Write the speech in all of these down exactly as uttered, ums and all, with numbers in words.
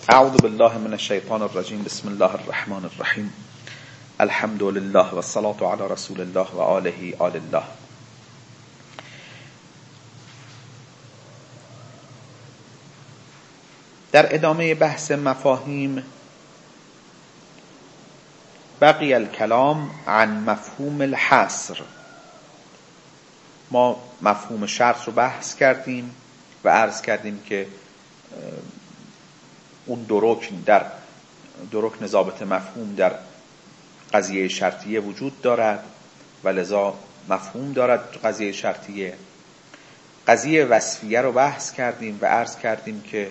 اعوذ بالله من الشیطان الرجیم. بسم الله الرحمن الرحیم. الحمد لله و الصلاة علی رسول الله و آله آل الله. در ادامه بحث مفاهیم بقی الکلام عن مفهوم الحصر. ما مفهوم شرط رو بحث کردیم و عرض کردیم که اون دو رکن در دو رکن ضابط مفهوم در قضیه شرطیه وجود دارد و لذا مفهوم دارد قضیه شرطیه. قضیه وصفیه رو بحث کردیم و عرض کردیم که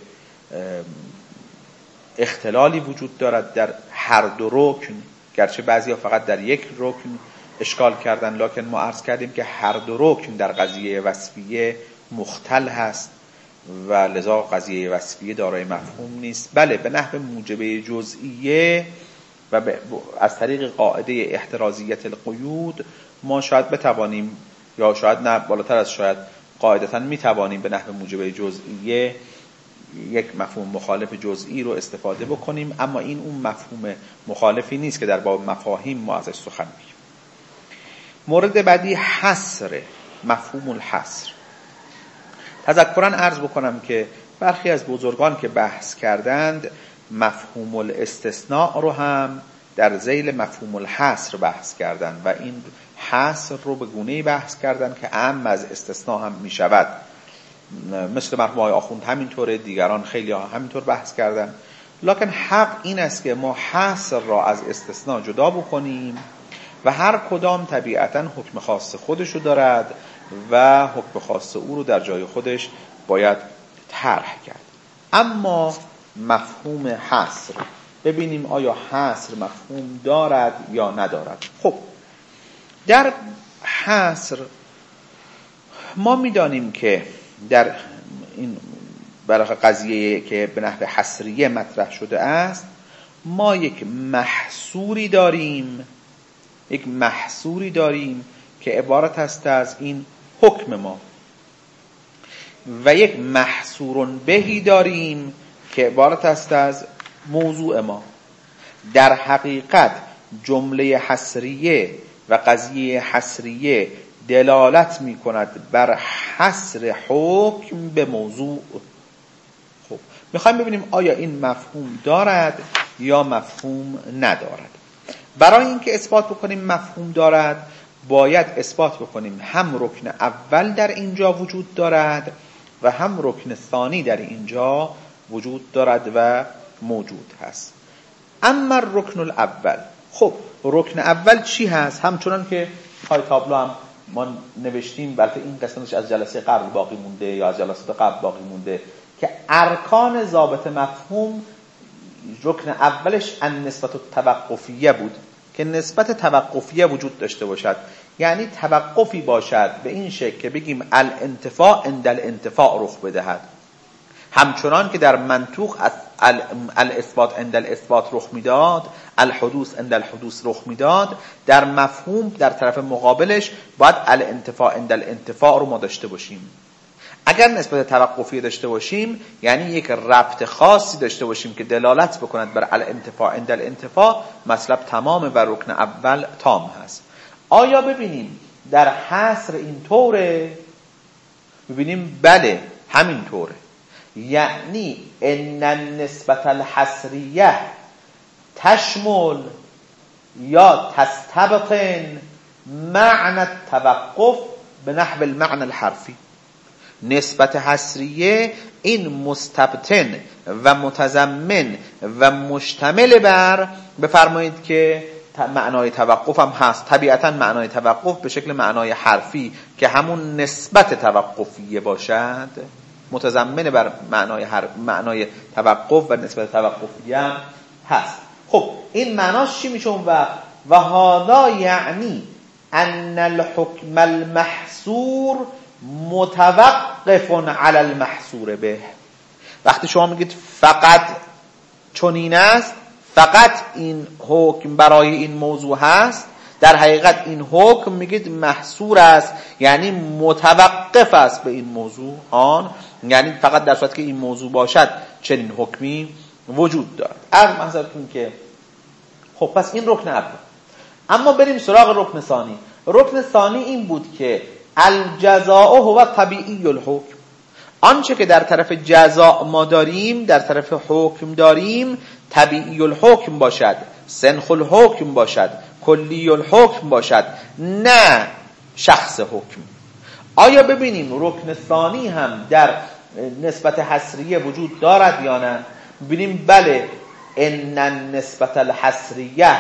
اختلالی وجود دارد در هر دو رکن، گرچه بعضی ها فقط در یک رکن اشکال کردن، لکن ما عرض کردیم که هر دو رکن در قضیه وصفیه مختل هست و لذا قضیه وصفیه دارای مفهوم نیست. بله، به نحو موجبه جزئیه و از طریق قاعده احترازیت القیود ما شاید بتوانیم، یا شاید نه، بالاتر از شاید، قاعدتاً میتوانیم به نحو موجبه جزئیه یک مفهوم مخالف جزئی رو استفاده بکنیم، اما این اون مفهوم مخالفی نیست که در باب مفاهیم ما ازش سخن میگیم. مورد بعدی حصر، مفهوم الحصر. تذکراً عرض بکنم که برخی از بزرگان که بحث کردند مفهوم الاستثناء رو هم در ذیل مفهوم الحصر بحث کردند و این حصر رو به گونه‌ای بحث کردند که اعم از استثناء هم می شود. مثل مرحوم آقای آخوند همینطوره، دیگران خیلی ها همینطور بحث کردند. لکن حق این است که ما حصر را از استثناء جدا بکنیم و هر کدام طبیعتاً حکم خاص خودشو دارد و حکم خاص او رو در جای خودش باید طرح کرد. اما مفهوم حصر، ببینیم آیا حصر مفهوم دارد یا ندارد. خب در حصر ما میدانیم که در این برای قضیه که به نحو حصریه مطرح شده است، ما یک محصوری داریم یک محصوری داریم که عبارت است از این حکم ما و یک محصور بهی داریم که عبارت است از موضوع ما. در حقیقت جمله حصریه و قضیه حصریه دلالت می کند بر حصر حکم به موضوع. خب میخوایم ببینیم آیا این مفهوم دارد یا مفهوم ندارد. برای اینکه اثبات بکنیم مفهوم دارد باید اثبات بکنیم هم رکن اول در اینجا وجود دارد و هم رکن ثانی در اینجا وجود دارد و موجود هست. اما رکن الاول، خب رکن اول چی هست؟ همچنان که پای تابلو هم ما نوشتیم، بلکه این قسمتش از جلسه قبل باقی مونده یا از جلسات قبل باقی مونده، که ارکان ضابط مفهوم رکن اولش ان نسبت توقفیه بود که نسبت توقفیه وجود داشته باشد، یعنی توقفی باشد به این شکل که بگیم الانتفاع عند الانتفاع رخ بدهد، همچنان که در منطوق الاثبات عند الاثبات رخ میداد، الحدوث عند الحدوث رخ میداد، در مفهوم در طرف مقابلش باید الانتفاع عند الانتفاع رو ما داشته باشیم. اگر نسبت توقفی داشته باشیم یعنی یک ربط خاصی داشته باشیم که دلالت بکند بر الانتفاع عند الانتفاع، مطلب تمام و رکن اول تام هست. آیا ببینیم در حصر این طوره؟ ببینیم بله همین طوره، یعنی ان النسبت الحصریه تشمل یا تستبطن معنی التوقف به نحو المعنى الحرفی. نسبت حصریه این مستبطن و متضمن و مشتمل بر، بفرمایید که معنای توقف هم هست، طبیعتا معنای توقف به شکل معنای حرفی که همون نسبت توقفیه باشد، متضمن بر معنای هر معنای توقف و نسبت توقفیه هم هست. خب این معناش چی میشه اون وقت؟ و هذا یعنی ان الحکم المحصور متوقف علی المحصور به. وقتی شما میگید فقط چنین است، فقط این حکم برای این موضوع هست، در حقیقت این حکم میگید محصور است، یعنی متوقف است به این موضوع آن، یعنی فقط در صورت که این موضوع باشد چنین حکمی وجود دارد. عرض محضرتون که خب پس این رکن اول. اما بریم سراغ رکن ثانی. رکن ثانی این بود که الجزاء هو طبیعی الحکم، آنچه که در طرف جزاء ما داریم در طرف حکم داریم طبیعی الحکم باشد، سنخ الحکم باشد، کلی الحکم باشد، نه شخص حکم. آیا ببینیم رکن ثانی هم در نسبت حصریه وجود دارد یا نه؟ ببینیم بله، ان النسبت الحصریه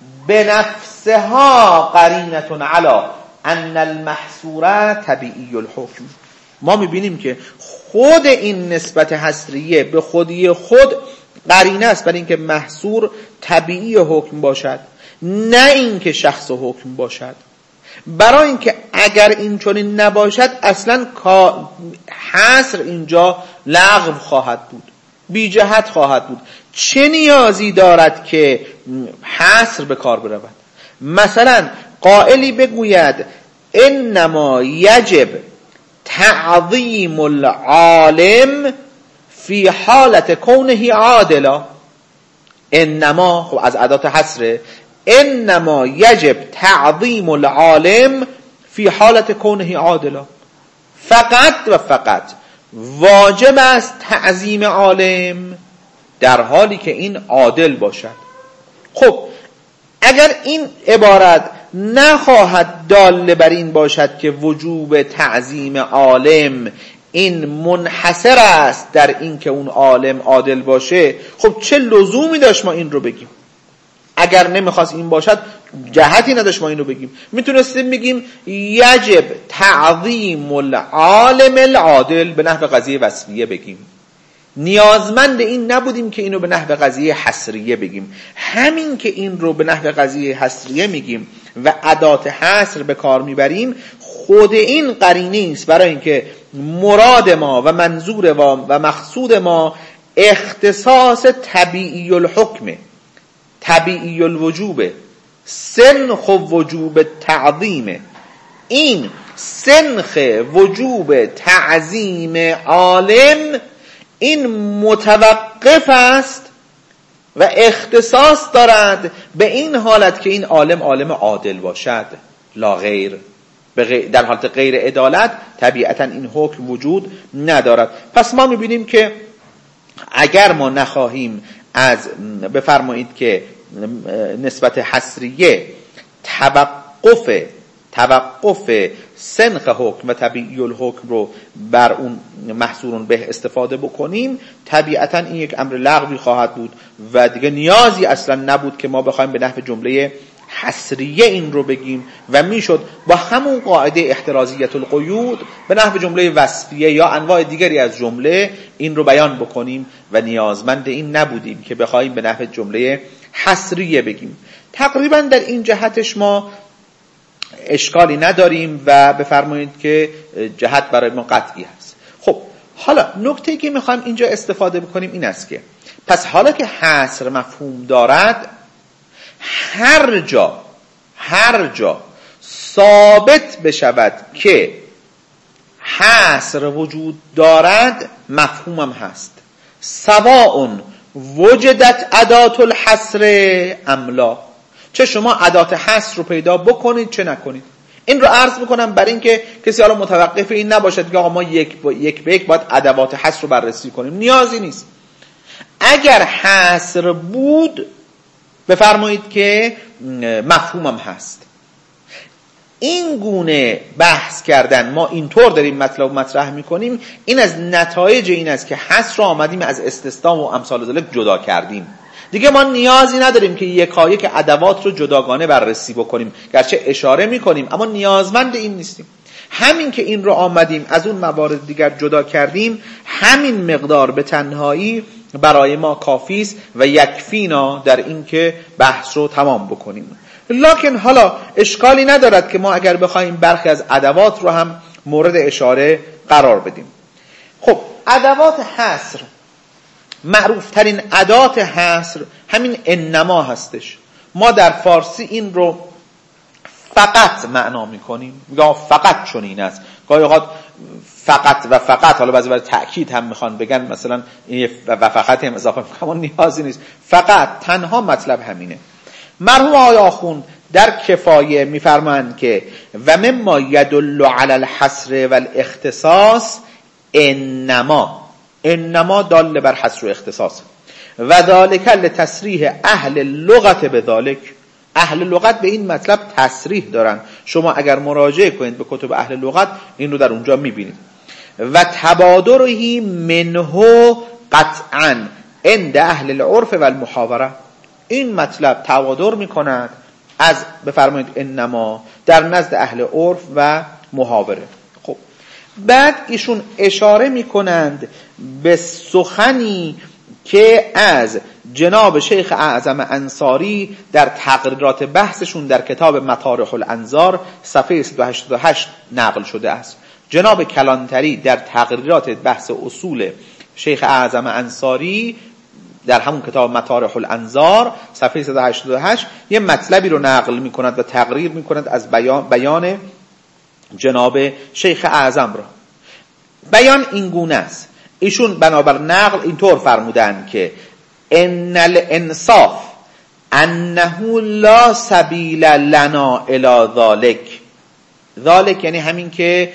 بنفسها قرینة علی ان المحصور طبیعی الحکم. ما میبینیم که خود این نسبت حصریه به خودی خود قرینه است بر اینکه محصور طبیعی حکم باشد، نه اینکه شخص حکم باشد. برای اینکه اگر این چنین نباشد اصلا حصر اینجا لغو خواهد بود، بی جهت خواهد بود. چه نیازی دارد که حصر به کار برود؟ مثلا قائلی بگوید انما یجب تعظیم العالم فی حالت کونه عادلا. انما، خب از ادات حصره، انما یجب تعظیم العالم فی حالت کونه عادلا. فقط و فقط واجب است تعظیم عالم در حالی که این عادل باشد. خب اگر این عبارت نخواهد دال بر این باشد که وجوب تعظیم عالم این منحصر است در این که اون عالم عادل باشه، خب چه لزومی داشت ما این رو بگیم؟ اگر نمیخواست این باشد جهتی نداشت ما این رو بگیم. میتونستیم بگیم یجب تعظیم العالم العادل به نحو قضیه وصفیه بگیم، نیازمند این نبودیم که اینو به نحو قضیه حصریه بگیم. همین که این رو به نحو قضیه حصریه میگیم و ادات حصر به کار میبریم، خود این قرینه است برای اینکه مراد ما و منظور ما و مقصود ما اختصاص طبیعی الحکم، طبیعی الوجوب، سنخ وجوب تعظیم. این سنخ وجوب تعظیم عالم این متوقف است و اختصاص دارد به این حالت که این عالم عالم عادل باشد، لا غیر. در حالت غیر عدالت طبیعتا این حکم وجود ندارد. پس ما میبینیم که اگر ما نخواهیم از بفرمایید که نسبت حصریه توقف توقف سنخ حکم و طبیعی الحکم رو بر اون محصورون به استفاده بکنیم، طبیعتا این یک امر لغوی خواهد بود و دیگه نیازی اصلا نبود که ما بخوایم به نحو جمله حصریه این رو بگیم و میشد با همون قاعده احترازیت القیود به نحو جمله وصفیه یا انواع دیگری از جمله این رو بیان بکنیم و نیازمند این نبودیم که بخوایم به نحو جمله حصریه بگیم. تقریبا در این جهتش ما اشکالی نداریم و بفرمایید که جهت برای ما قطعی هست. خب حالا نکته‌ای که میخوایم اینجا استفاده بکنیم این است که پس حالا که حصر مفهوم دارد، هر جا هر جا ثابت بشود که حصر وجود دارد مفهومم هست، سواء وجدت ادات الحصر ام لا. چه شما ادات حصر رو پیدا بکنید چه نکنید. این رو عرض میکنم برای اینکه کسی حالا متوقف این نباشد که آقا ما یک با یک به یک باید ادوات حصر رو بررسی کنیم. نیازی نیست. اگر حصر بود بفرمایید که مفهومم هست. این گونه بحث کردن ما اینطور داریم مطلب مطرح میکنیم، این از نتایج این است که حصر رو آمدیم از استثناء و امثال ذلک جدا کردیم. دیگه ما نیازی نداریم که یکایک ادوات رو جداگانه بررسی بکنیم، گرچه اشاره میکنیم اما نیازمند این نیستیم. همین که این رو آمدیم از اون موارد دیگر جدا کردیم، همین مقدار به تنهایی برای ما کافی است و یکفینا در این که بحث رو تمام بکنیم. لکن حالا اشکالی ندارد که ما اگر بخوایم برخی از ادوات رو هم مورد اشاره قرار بدیم. خب ادوات حصر، معروف ترین ادات حصر همین انما هستش. ما در فارسی این رو فقط معنا میکنیم یا فقط چنین است. گاهی اوقات فقط و فقط، حالا بعضی برای تأکید هم میخوان بگن مثلا این و فقط هم اضافه میکنم، نیازی نیست، فقط تنها مطلب همینه. مرحوم آقای آخوند در کفایه میفرمایند که و مما یدل علی الحصر والاختصاص انما، انما دال بر حصر و اختصاص و ذالک لتصریح اهل اللغت بذالک، اهل لغت به این مطلب تصریح دارن. شما اگر مراجعه کنید به کتب اهل لغت این رو در اونجا میبینید. و تبادرهی منه قطعا عند اهل العرف و المحاوره، این مطلب تبادر میکند از بفرمایید انما در نزد اهل عرف و محاوره. خب بعد ایشون اشاره میکنند به سخنی که از جناب شیخ اعظم انصاری در تقریرات بحثشون در کتاب مطارح الانظار صفحه صد و هشتاد و هشت نقل شده است. جناب کلانتری در تقریرات بحث اصول شیخ اعظم انصاری در همون کتاب مطارح الانظار صفحه صد و هشتاد و هشت یه مطلبی رو نقل می‌کند و تقریر می‌کند از بیان, بیان جناب شیخ اعظم را. بیان این گونه است، ایشون بنابر نقل اینطور فرمودند که ان الانصاف انه لا سبیل لنا الی ذلک، ذلک یعنی همین که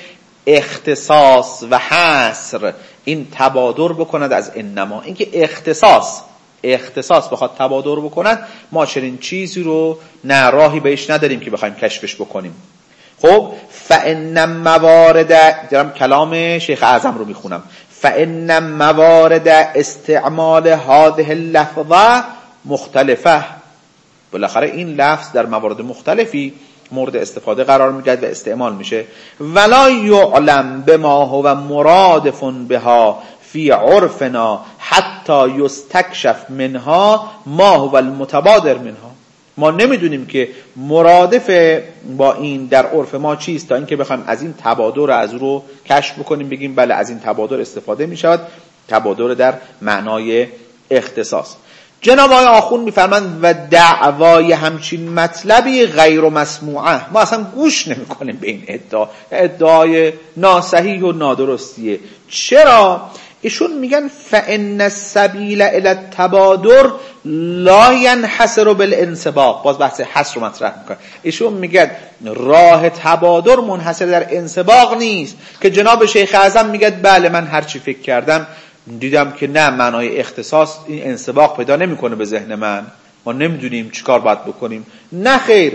اختصاص و حصر این تبادر بکند از انما، این که اختصاص اختصاص بخواد تبادر بکند، ما چنین چیزی رو نه راهی بهش نداریم که بخوایم کشفش بکنیم. خب فان موارد، دارم کلام شیخ اعظم رو میخونم، فان موارد استعمال هذه اللفظه مختلفه، بالاخره این لفظ در موارد مختلفی مورد استفاده قرار میگیرد و استعمال میشه. ولا یعلم بما هو مرادف بها فی عرفنا حتی یستکشف منها ما هو المتبادر منها، ما نمیدونیم که مرادف با این در عرف ما چیست تا اینکه بخوایم از این تبادر از رو کشف بکنیم، بگیم بله از این تبادر استفاده میشود، تبادر در معنای اختصاص. جناب آقای آخوند میفرمایند و دعوای همچین مطلبی غیر مسموعه، ما اصلا گوش نمی کنیم به این ادعا، ادعای ناصحیح و نادرستیه. چرا؟ ایشون میگن فان السبیل الی التبادر لا ينحصر بالانسباق، باز بحث حصر رو مطرح میکنه. ایشون میگن راه تبادر منحصر در انسباق نیست که جناب شیخ اعظم میگه بله من هر چی فکر کردم دیدم که نه معنای اختصاص این انسباق پیدا نمیکنه به ذهن من، ما نمیدونیم چیکار باید بکنیم. نه خیر،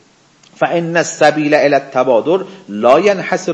فان السبیل الی التبادر لا ينحصر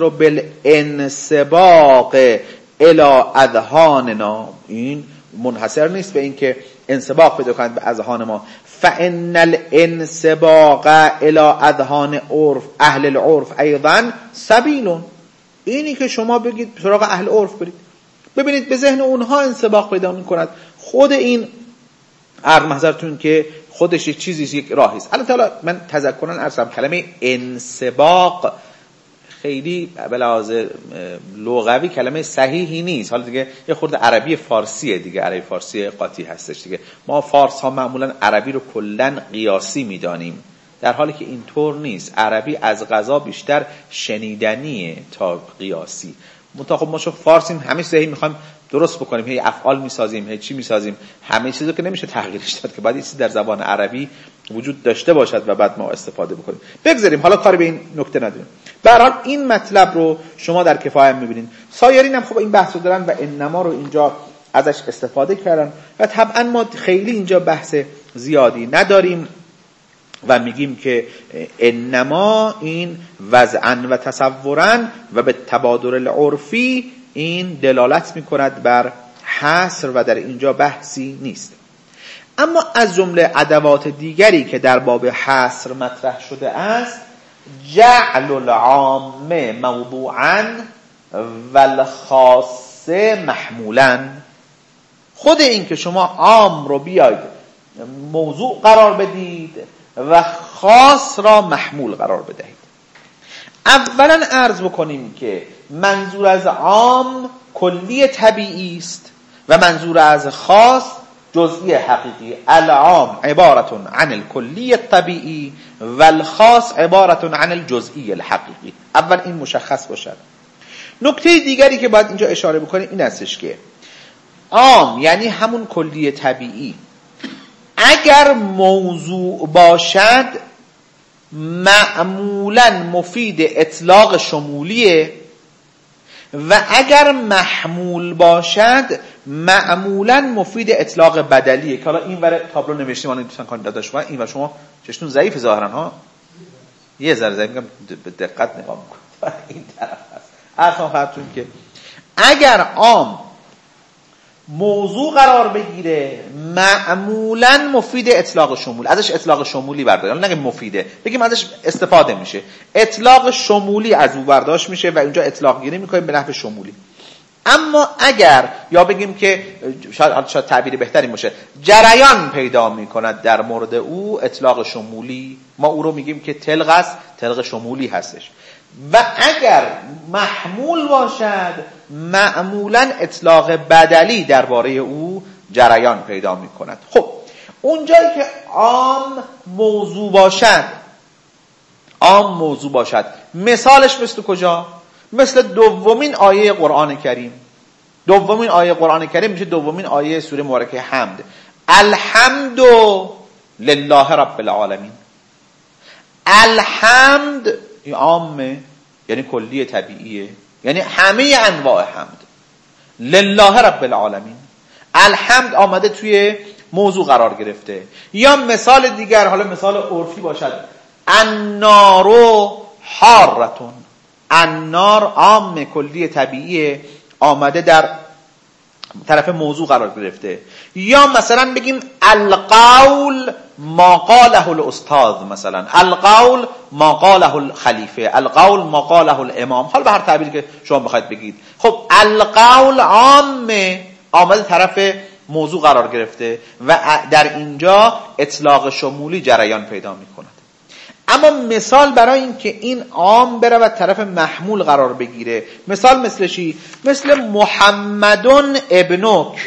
بالانسباق الی اذهاننا، این منحصر نیست به این که انسباق پیدا کنند به اذهان ما. فان الانسباق الی اذهان عرف اهل العرف ایضا سبیل، اینی که شما بگید سراغ اهل عرف برید ببینید به ذهن اونها انسباق پیدا میکند. خود این عرض محضرتون که خودش یک چیزی یک راهی است. البته حالا من تذکرا عرضم کلمه انسباق خیلی به لحاظ لغوی کلمه صحیحی نیست، حالا دیگه یه خورده عربی فارسیه دیگه، عربی فارسی قاطی هستش دیگه. ما فارس ها معمولا عربی رو کلا قیاسی میدانیم، در حالی که اینطور نیست. عربی از قضا بیشتر شنیدنیه تا قیاسی. منتها ما چون فارسیم همه چیزی میخوایم درست بکنیم، هی افعال میسازیم، هی چی میسازیم، همه چیزو که نمیشه تغییرش داد، که باید چیزی در زبان عربی وجود داشته باشد و بعد ما استفاده بکنیم. بگذاریم حالا کاری به این نکته نداریم. به هر حال این مطلب رو شما در کفایه میبینید. سایرین هم خب این بحثو دارن و انما رو اینجا ازش استفاده کردن و طبعا ما خیلی اینجا بحث زیادی نداریم و میگیم که انما این وضعا و تصورا و به تبادر العرفی این دلالت میکند بر حصر و در اینجا بحثی نیست. اما از جمله ادوات دیگری که در باب حصر مطرح شده است، جعل العام موضوعا والخاص محمولا، خود این که شما عام رو بیاید موضوع قرار بدید و خاص را محمول قرار بدهید. اولا عرض بکنیم که منظور از عام کلی طبیعی است و منظور از خاص جزئی حقیقی. العام عبارت عن الکلی الطبیعی و الخاص عبارت عن الجزئی الحقیقی. اول این مشخص باشد. نکته دیگری که باید اینجا اشاره بکنیم این هستش که عام یعنی همون کلی طبیعی اگر موضوع باشد معمولاً مفید اطلاق شمولیه و اگر محمول باشد معمولاً مفید اطلاق بدلیه. که حالا این ور تابلو نوشتیم، الان دوستان کاندید داشت این ور شما چشتون ضعیف ظاهرا ها، یه ذره ضعیف، میگم به دقت نگاه میکنید این طرف هست. اصلا خاطرتون که اگر عام موضوع قرار بگیره معمولاً مفید اطلاق شمول، ازش اطلاق شمولی برداشت، نگه مفیده، بگیم ازش استفاده میشه، اطلاق شمولی از او برداشت میشه و اونجا اطلاق گیری میکنیم به نحو شمولی. اما اگر یا بگیم که شاید, شاید تعبیر بهتری باشه جریان پیدا میکند در مورد او اطلاق شمولی، ما او رو میگیم که تلق است، تلق شمولی هستش. و اگر محمول باشد معمولا اطلاق بدلی درباره او جریان پیدا می کند. خب اونجایی که عام موضوع باشد، عام موضوع باشد، مثالش مثل کجا؟ مثل دومین آیه قرآن کریم. دومین آیه قرآن کریم میشه دومین آیه سوره مبارکه حمد. الحمد لله رب العالمین. الحمد عامه یعنی کلی طبیعیه، یعنی همه انواع حمد. لله رب العالمین. الحمد آمده توی موضوع قرار گرفته. یا مثال دیگر، حالا مثال عرفی باشد، النار حارتون. النار عام کلی طبیعیه، آمده در طرف موضوع قرار گرفته. یا مثلا بگیم القول ما قاله الاستاذ، مثلا القول ما قاله الخلیفه، القول ما قاله الامام، حالا به هر تعبیری که شما بخواید بگید. خب القول عامه، آمده طرف موضوع قرار گرفته و در اینجا اطلاق شمولی جریان پیدا می کند. اما مثال برای این که این عام بره و طرف محمول قرار بگیره، مثال مثل چی؟ مثل محمدون ابنک.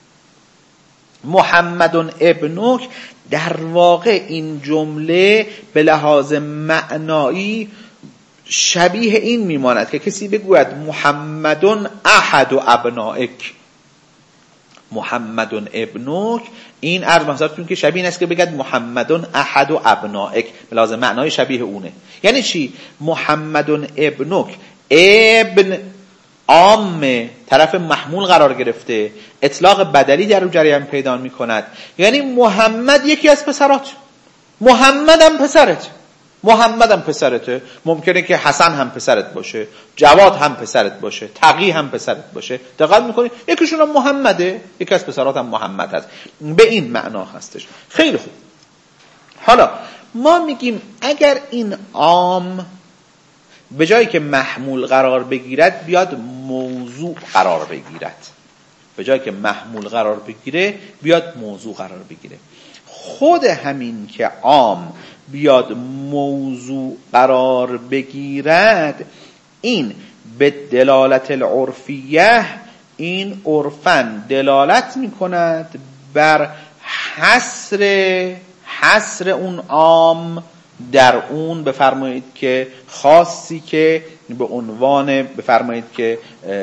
محمدون ابنک در واقع این جمله به لحاظ معنایی شبیه این میماند که کسی بگوید محمدون احد و ابنائک. محمدون ابنک، این عرض محضرتون که شبیه این است که بگید محمدون احد و ابنائک، به لحاظ معنای شبیه اونه. یعنی چی؟ محمدون ابنک، ابن عام طرف محمول قرار گرفته، اطلاق بدلی در رو جریان پیدا می کند. یعنی محمد یکی از پسرات، محمد هم پسرت، محمد هم پسرته، ممکنه که حسن هم پسرت باشه، جواد هم پسرت باشه، تقی هم پسرت باشه. دقت میکنی؟ یکیشون هم محمده، یکی از پسرات هم محمد هست. به این معنا هستش. خیلی خوب. حالا ما میگیم اگر این عام به جایی که محمول قرار بگیرد بیاد موضوع قرار بگیرد، به جایی که محمول قرار بگیره بیاد موضوع قرار بگیره. خود همین که عام بیاد موضوع قرار بگیرد، این به دلالت العرفیه، این عرفاً دلالت می کند بر حصر حصر اون عام در اون بفرمایید که خاصی که به عنوان بفرمایید که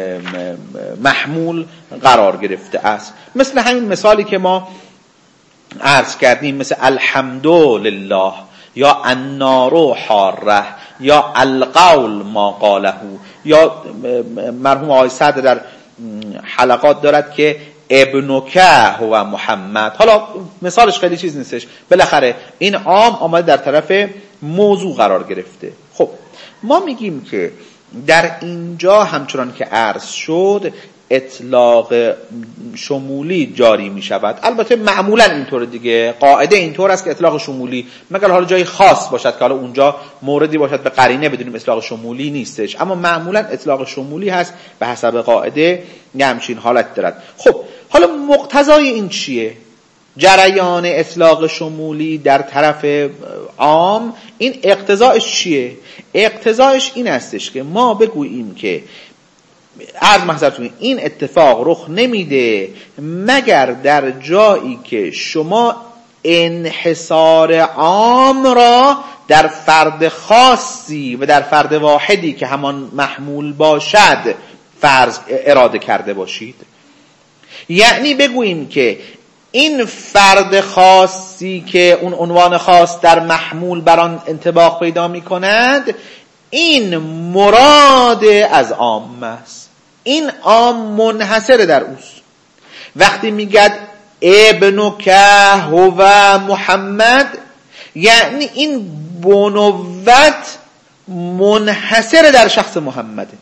محمول قرار گرفته است. مثل همین مثالی که ما عرض کردیم، مثل الحمدلله یا النار حاره یا القول ما قاله، یا مرحوم آقای صدر در حلقات دارد که ابنک هو محمد. حالا مثالش خیلی چیز نیستش، بالاخره این عام آمده در طرف موضوع قرار گرفته. خب ما میگیم که در اینجا همچنان که عرض شد اطلاق شمولی جاری می شود. البته معمولا اینطور دیگه، قاعده اینطور است که اطلاق شمولی، مگر حالا جای خاص باشد که حالا اونجا موردی باشد به قرینه بدونیم اطلاق شمولی نیستش، اما معمولا اطلاق شمولی هست به حسب قاعده همچین حالت دارد. خب حالا مقتضای این چیه؟ جریان اطلاق شمولی در طرف عام، این اقتضایش چیه؟ اقتضایش این استش که ما بگوییم که عرض محضرتون این اتفاق رخ نمیده مگر در جایی که شما انحصار عام را در فرد خاصی و در فرد واحدی که همان محمول باشد فرض اراده کرده باشید. یعنی بگوییم که این فرد خاصی که اون عنوان خاص در محمول بر آن انطباق پیدا می کند، این مراد از عام است، این عام منحصر در اوست. وقتی میگد ابنک هو محمد، یعنی این بنوت منحصر در شخص محمده.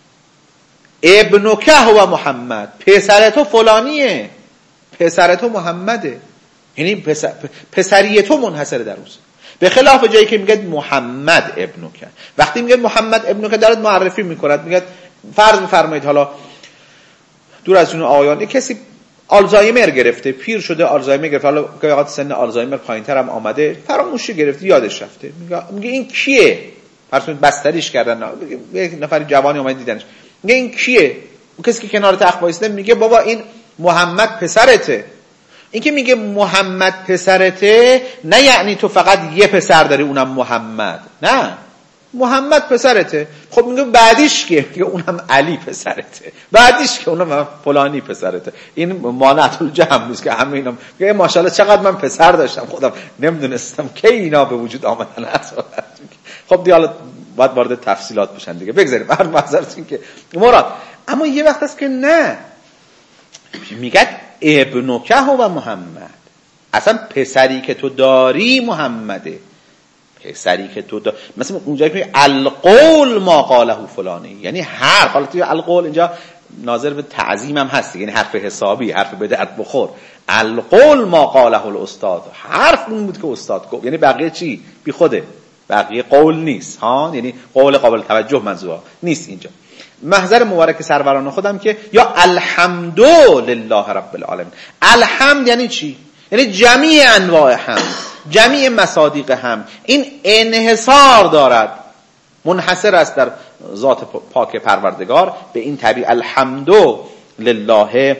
ابنک هو محمد، پسر تو فلانیه، پسر تو محمده، یعنی پسر، پسری تو منحصر در اوست. به خلاف جایی که میگه محمد ابنک، وقتی میگه محمد ابنک دارد معرفی میکند، میگه فرض بفرمایید حالا دور از جون آقایان کسی آلزایمر گرفته، پیر شده آلزایمر گرفته، حالا گاهی سن آلزایمر پایینتر هم آمده، فراموشی گرفته، یادش رفته، میگه میگه این کیه؟ فرض بستریش کردن، یک نفر جوانی اومد دیدنش، میگه این کیه؟ اون کسی که کنار تخت وایساده میگه بابا این محمد پسرته. این که میگه محمد پسرته نه یعنی تو فقط یه پسر داری اونم محمد، نه، محمد پسرته. خب میگه بعدیش که میگه اونم علی پسرته، بعدیش که اونم فلانی پسرته. این مانعت الجمع نیست که همه اینا میگه ماشاءالله چقدر من پسر داشتم خودم نمیدونستم که اینا به وجود آمدن اصلا. خب دیگه حالا باید وارد تفصیلات بشن دیگه، بگذاریم هر معذرتون که مراد. اما یه وقت هست که نه، میگه ابنک هو محمد، اصلا پسری که تو داری محمده، پسری که تو داری. مثلا اونجایی که القول ما قاله فلانی، یعنی حرف، حالا توی القول اینجا ناظر به تعظیم هم هست، یعنی حرف حسابی، حرف بدعت بخور. القول ما قاله الاستاد، حرف اون بود که استاد گفت، یعنی بقیه چی؟ بی خوده، بقیه قول نیست ها، یعنی قول قابل توجه منظور نیست اینجا. محضر مبارک سروران خودم که یا الحمدلله رب العالمین. الحمد یعنی چی؟ یعنی جمیع انواع حمد، جمیع مصادیق حمد، این انحصار دارد، منحصر است در ذات پاک پروردگار. به این تعبیر الحمدلله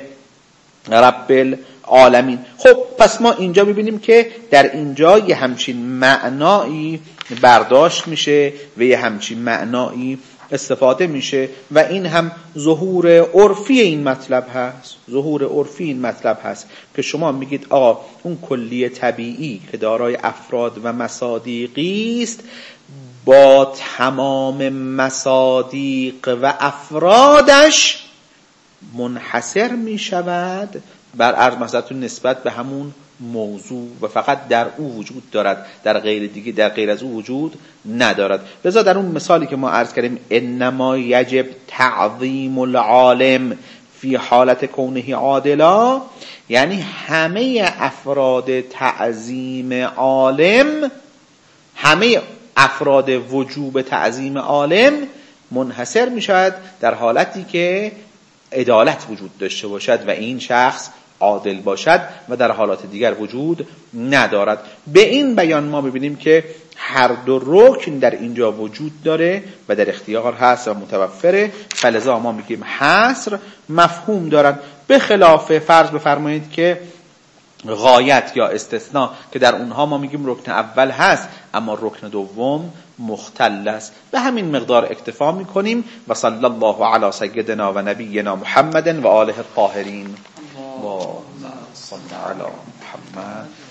رب العالمین. خب پس ما اینجا ببینیم که در اینجا یه همچین معنایی برداشت میشه و یه همچین معنایی استفاده میشه و این هم ظهور عرفی این مطلب هست. ظهور عرفی این مطلب هست که شما میگید آقا اون کلیه طبیعی که دارای افراد و مصادیقی است با تمام مصادیق و افرادش منحصر میشود بر عرض مثلا نسبت به همون موضوع و فقط در او وجود دارد، در غیر دیگه در غیر از او وجود ندارد. لذا در اون مثالی که ما عرض کردیم انما یجب تعظیم العالم فی حالت کونه عادلا، یعنی همه افراد تعظیم عالم، همه افراد وجوب تعظیم عالم منحصر می شود در حالتی که عدالت وجود داشته باشد و این شخص عادل باشد و در حالات دیگر وجود ندارد. به این بیان ما ببینیم که هر دو رکن در اینجا وجود داره و در اختیار هست و متوفره، فلذا ما میگیم حصر مفهوم دارد. به خلاف فرض بفرمایید که غایت یا استثناء که در اونها ما میگیم رکن اول هست اما رکن دوم مختل است. به همین مقدار اکتفا میکنیم و صلی الله علی سیدنا و نبینا محمد و آله الطاهرین. اللهم صل علی محمد